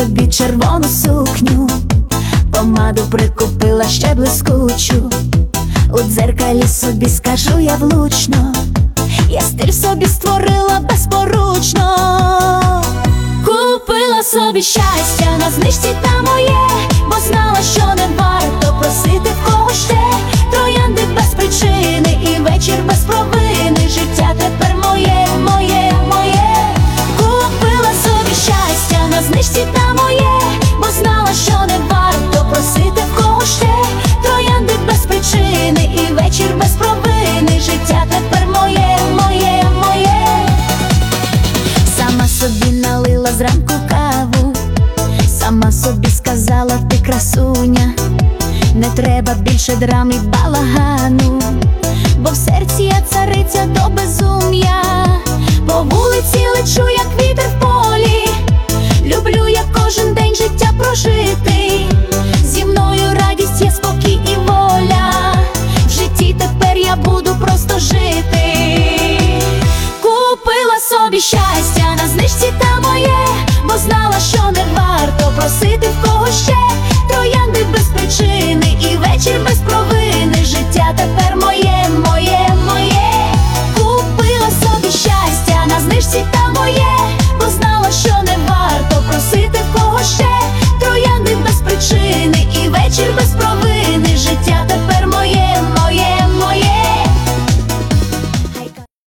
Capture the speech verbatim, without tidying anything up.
собі червону сукню, помаду прикупила ще блискучу. У дзеркалі собі скажу я влучно, я стиль собі створила безпоручно. Купила собі щастя на знижці та моє, бо знала, що не варто просити в кого ще. Троянди без причини і вечір без провини. Життя тепер моє, моє, моє. Купила собі щастя на знижці та моє, бо знала, що не варто просити в кого ще. Троянди без причини і вечір без провини. Життя тепер моє, моє, моє. Сама собі налила зранку каву, сама собі сказала: ти красуня, не треба більше драм і балагану, бо в серці я цариця до безум'я. По вулиці лечу, як вітер в полі, люблю я кожен день життя прожити. Зі мною радість є, спокій і воля, в житті тепер я буду просто жити. Купила собі щастя на знижці та моє, бо знала, що не варто просити в кого ще.